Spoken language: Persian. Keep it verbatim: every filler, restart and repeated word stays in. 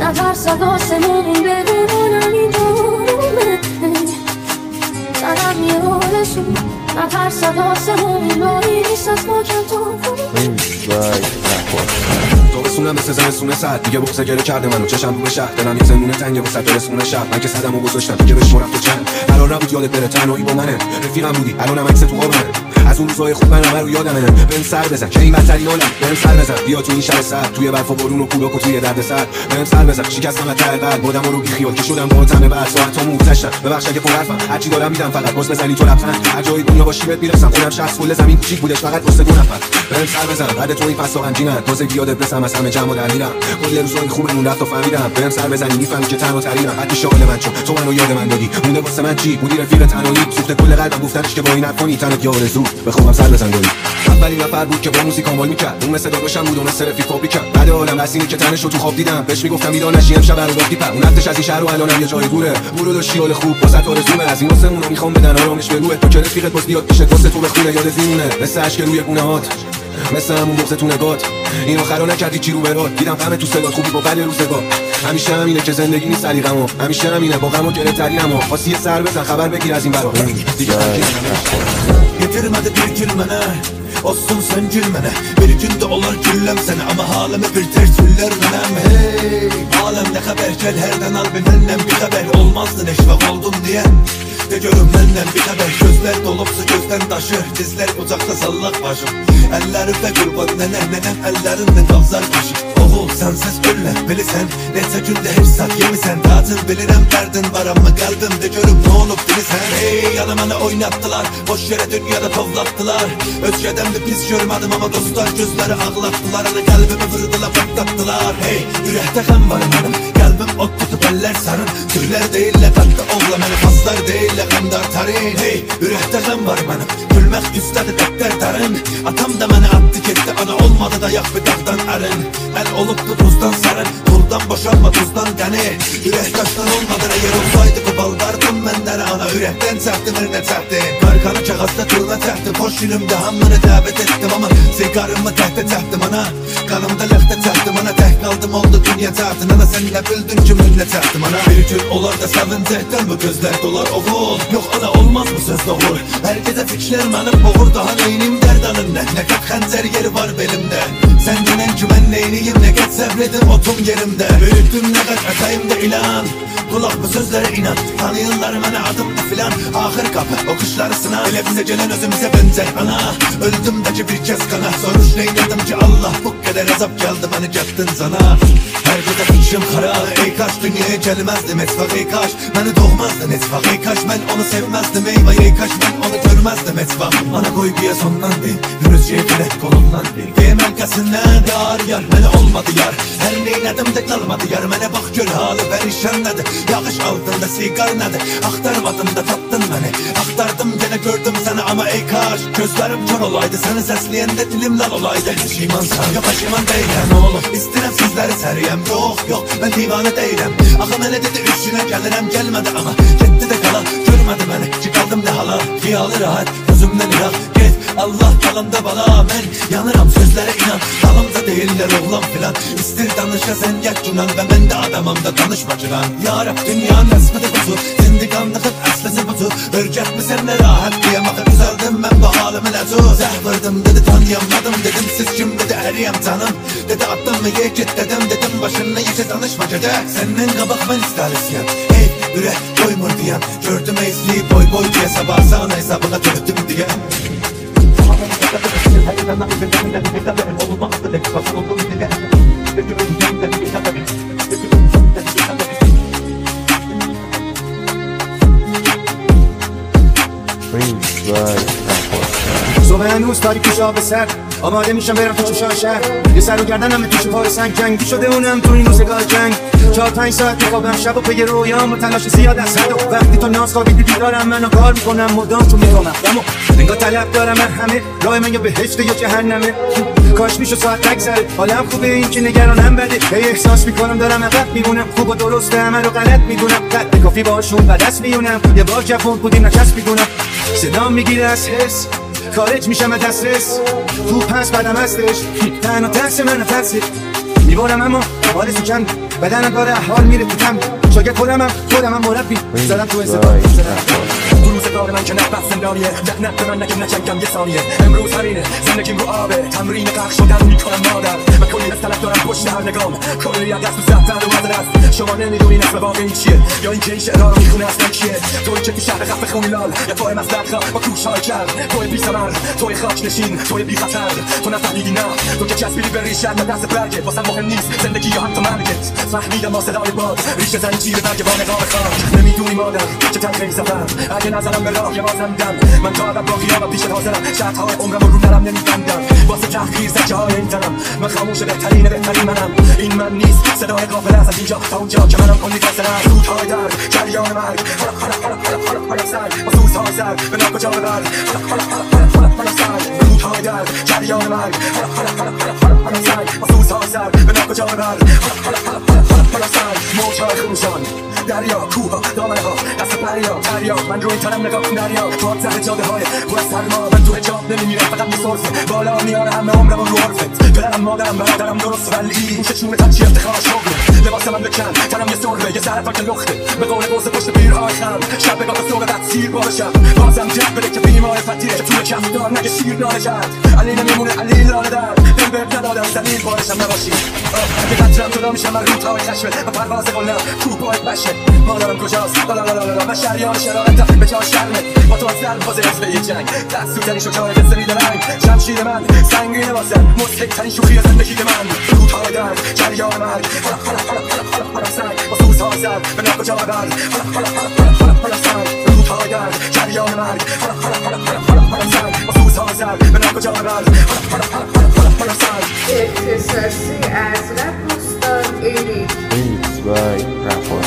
نترس از آسمون بدونم اینجوره زدم یه رولشون نترس از آسمون بایی نیست از پاکم تو تابستونم مثل زمستون سرد دیگه بغضه گره کرده منو چشم رو به شهر دلم یه زمونه تنگه وسط برسونه شهر من که صدمو گذاشتم دیگه بشمرم تو چند قرار نبود یادت بره تنهایی با منه رفیقم بودی الانم عکس تو قربانه از اون روزای خوب من رو یادمه بهم سر بزن که این بدترین حالم بهم سر بزن بیا تو این شب سرد توی برف و بارون و کولاک و توی درد سر بهم سر بزن شکستم از ته قلب بادم رو بی خیال که شدم با تنه بعد ساعتامو گذشتم ببخش اگه پر حرفم هرچی دارم میدم فقط باز بزنی تو لبخند هر جای دنیا باشی بهت میرسم خودم شخص کل زمین کوچیک بودش فقط واسه دو نفر بهم سر بزن بعد تو این فصل غمگینم تازه یادت برسم از همه جمع در میرم کل روزای خوبمون رفت و فهمیدم بهم سر بزنی میفهمی که تنها ترینم حتی شغل من چون تو منو یاد من دادی مونده واسه من چی بودی رفیق تنهایی سوخت کل قلبم گفتنش که با این حرفونی تنت یار زود بخوام سر بزن داری اولین نفر بود که با موزیک کامل میکرد اون مثل داداشم بود و مثل رفیق فابریک کرد بعد عالم رسینی که تنشو تو خواب دیدم بهش میگفتم ایران نشی امشب رو گفتی پر اون حدش از این شهر و الانم یه جای دوره برو داشتی حال خوب واسه آرزومه از این واسمون میخوام بدن آرامش به روحت تو که رفیقت باز بیاد پیشت واسه تو بخونه یاد زیمونه مثل اشک روی گونه‌هات مثل همون بغض تو نگات این آخرا نکردی چی رو برات دیدم غم تو صدات خوبی با بد روزگار همیشه همینه که زندگی نیست سلیقه‌مو همیشه همینه با غم و گره‌ترینم خاصی یه سر بزن خبر بگیر از این برا دیگه getirmedi bir gülmene olsun sen gülmene bir günde olar güllem seni ama halime bir ters güller menem hey alem ne haber gel herden al benden bir haber olmazdı neşvak oldum diye de görüm benden bir haber gözler dolupsa gözden taşır dizler kucakta sallak başım ellerimde kurban nenem nenem ellerimde kavzar başım oğul sensiz gülle bilisen neyse günde her saat yemisen tatil bilirim derdin var ama kalbimde görüm ne olup bilisen hey yanıma oynattılar boş yere dünyada tovlattılar özgeden bir pis görmedim ama dostlar gözleri ağlattılar ana kalbimi vurdular patlattılar hey yürekte kan var benim kalbim ot tutup eller sarın türler değiller katta oğla beni paslar değiller kandar tarin hey yürekte kan var benim gülmek istedi bekler tarın atam da beni attı gitti ana olmadı da yak bir dağdan arın el oluptu tuzdan sarın tuldan boşanma tuzdan gani yürek taştan olmadı eğer olsaydı kubaldardım benden ana yürekten serttim eline serttim karkanı kağızda tılına serttim hoş yüzümde hammını davet ettim ama sigarımı tehte serttim ana kanımda lehte serttim ana teh kaldım oldu dünya sertin ana sen ne bildin ki minnet serttim ana bir gün olar da sevinecekten bu gözler dolar oğul yok ana olmaz bu söz doğur herkese fikirler benim boğur daha neynim derdanın ne ne kat hanzer yeri var belimde sen denen ki ben neyniyim ne kat sabredim otum yerimde büyüttüm ne kat atayım da ilan kulak bu sözlere inan tanıyırlar bana adımda filan ahır kapı o kışları sınav bile bize gelen özümüze benzer ana öldüm de ki bir kez kana soruş neyledim ki Allah bu kadar azap geldi beni cattın sana her gece fikrim kara ey kaç dünyaya gelmezdim etfak ey kaç beni doğmazdın etfak ey kaç ben onu sevmezdim eyvay ey kaç ben onu görmezdim etfak ana koy bir sondan bil yürüzceye gerek kolundan bil diyemem kasinden dar yar beni olmadı yar her neyledim de kalmadı yar bana bak gör halı perişan nedir yağış altında sigar nedir aktarmadım da tattın beni aktardım gene gördüm seni ama ey kaş gözlerim kör olaydı seni sesleyen de dilim lal olaydı pişimansan yok pişiman değilim oğlum istirem sizleri seriyem yok yok ben divane değilim akı mene dedi üstüne gelirim gelmedi ama gitti de kala görmedi beni çıkaldım ne hala hiyalı rahat gözümden irak git Allah kalımda bala ben yanırım sözlere inan kalımda değiller oğlan filan istir danışa sen yak cunan ve ben de adamım da tanışma çıran yarab dünyanın esmedi kuzu zindikanlıkıp eslesi buzu örgek mi sen ne rahat diye makı güzeldim ben bu halimin ezu zehvirdim dedi tanıyamadım dedim siz kim dedi eriyem tanım dedi attım mı ye git dedim dedim başınla yiyece tanışma cede senin kabak ben isterisyen hey yürek doymur diyen gördüm eğsli boy boy diye sabah sana hesabına döktüm diye olmazdı ne kafası oldum diye صبح هنوز تاریک شاه به سر آماده میشم برم تو چشای شهر یه سر و گردنم تو پای سنگ جنگی شده اونم تو این روزگاه جنگ چهار پنج ساعت میخوابم شب و پی رویام و تلاش زیاد از حد و وقتی تو ناز خوابیدی بیدارم منو کار میکنم مدام تو میخوامم اما انگار طلب دارم همه راه من یا بهشت یا جهنمه کاش میشو ساعت نگذره حالم خوبه این که نگرانم بده هی احساس میکنم دارم عقب میمونم خوب و درسته همه رو غلط میدونم قد کافی باشون بدست میونم یه بار جوون بودیم نچسب میدونم صدا میگیره از حس خارج میشم دسترس تو پس بدم هستش تنها درس من ترسید میبارم اما حال سکن بدنم داره حال میره تو کم شاگرد خودمم خودمم مربی زدم تو استفاده تو روز کار من که نفت زندانیه لعنت به من نگه نچنگم یه ثانیه امروز همینه زندگیم رو آبه تمرین قرق شدن میکنم مادر و کلی از طلب دارم پشت هر نگام کلی از دست و زفتر و وزن است شما نمیدونین اسم واقعی چیه یا این که این شعرها رو میخونه اصلا کیه توی که تو شهر خفه خونی لال یا توی مصدق با کوش های کرد توی بی ثمر توی خاک نشین توی بی خطر تو نفهمیدی نه تو که چسبیدی به ریشت و دست برگت واسه مهم نیست زندگی یا حتی مرگت فهمیدم با صدای باد ریشه زنجیر برگ با نقاب خاک نمیدونی مادر چه تلخ این سفر اگه نظرم به راه یه بازم میدم من تا عدد باقی ها و پیشت حاضرم شرطهای عمرم رو رو نرم نمیبندم واسه تحقیر زجه های این تنم من خاموش بهترین بهترین منم این من نیست صدای قافله از اینجا تا اونجا که منم کلی فاصله است رودهای درد جریان مرگ حالا حالا حالا حالا حالا حالا سر با سوزهای سر به ناکجا ببر حالا حالا حالا حالا حالا سر رودهای درد جریان مرگ حالا حالا حالا حالا حالا سر با سوزهای سر به ناکجا ببر حالا حالا حالا حالا حالا سر موجهای خروشان دریا کوها دامنه ها دست پریا دریا من روی تنم نگاه کن دریا تو سر جاده های پر از سرما من تو حجاب نمیمیرم فقط میسرفه بالا میاره همه عمرم رو عرفت پدرم مادرم برادرم درست ولی گوشه چونه تچی افتخار شغله لباس من بکن تنم یه سربه یه سرفا که لخته به قول قوس پشت پیرهای خم شب بگاه صبح بعد سیر باشم بازم جد بده که بیمار فتیه که توی کفتار نگه شیر ناله کرد علی نمیمونه علی لاله در دل بهت ندادم زلیل بارشم نباشی اگه قطرم جدا میشم من رودهای خشمه و پرواز قلم کوپای بشه مادرم کجاست لالالالالا و شریان شرارت به جای شرمت با تو از در باز از به یه جنگ دست سوزنی شجاعت سرید رنگ شمشیر من سنگین واسم مسکک ترین شوخی زندگی من رودهای درد جریان مرگ حالا حالا حالا حالا حالا حالا سنگ با سوزهای سر به ناکجا ببر حالا حالا حالا حالا حالا حالا سنگ رودهای درد جریان مرگ حالا حالا حالا حالا حالا حالا سنگ با سوزهای سر به ناکجا ببر حالا حالا حالا حالا حالا سنگ اختصاصی از رپ استاد ایریک Beats by Rafael